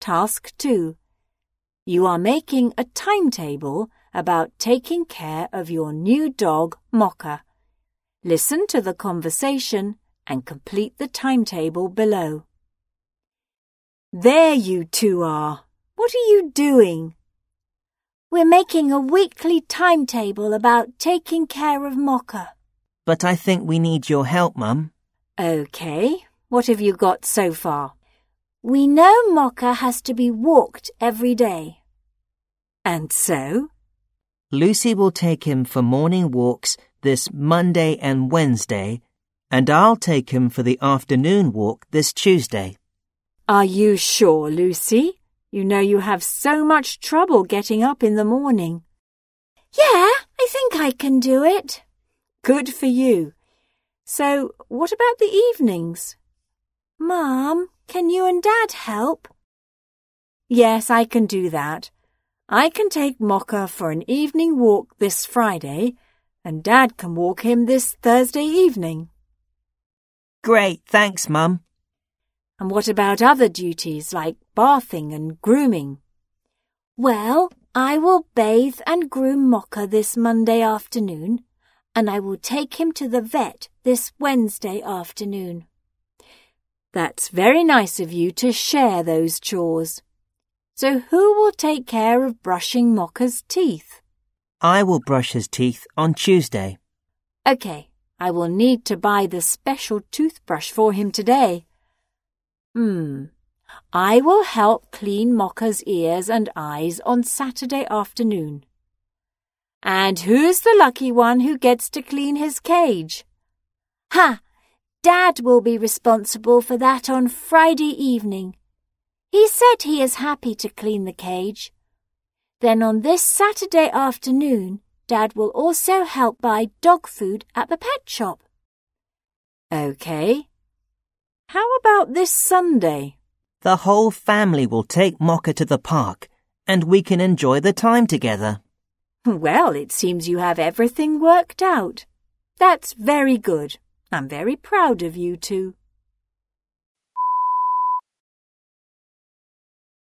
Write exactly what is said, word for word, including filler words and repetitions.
Task two. You are making a timetable about taking care of your new dog, Mocha. Listen to the conversation and complete the timetable below. There you two are. What are you doing? We're making a weekly timetable about taking care of Mocha. But I think we need your help, Mum. OK. What have you got so far? We know Mocha has to be walked every day. And so? Lucy will take him for morning walks this Monday and Wednesday, and I'll take him for the afternoon walk this Tuesday. Are you sure, Lucy? You know you have so much trouble getting up in the morning. Yeah, I think I can do it. Good for you. So, what about the evenings? Mum, can you and Dad help? Yes, I can do that. I can take Mocha for an evening walk this Friday, and Dad can walk him this Thursday evening. Great, thanks, Mum. And what about other duties like bathing and grooming? Well, I will bathe and groom Mocha this Monday afternoon, and I will take him to the vet this Wednesday afternoon. That's very nice of you to share those chores. So who will take care of brushing Mocha's teeth? I will brush his teeth on Tuesday. OK, I will need to buy the special toothbrush for him today. Hmm, I will help clean Mocha's ears and eyes on Saturday afternoon. And who's the lucky one who gets to clean his cage? Ha! Dad will be responsible for that on Friday evening. He said he is happy to clean the cage. Then on this Saturday afternoon, Dad will also help buy dog food at the pet shop. OK. How about this Sunday? The whole family will take Mocha to the park, and we can enjoy the time together. Well, it seems you have everything worked out. That's very good. I'm very proud of you two.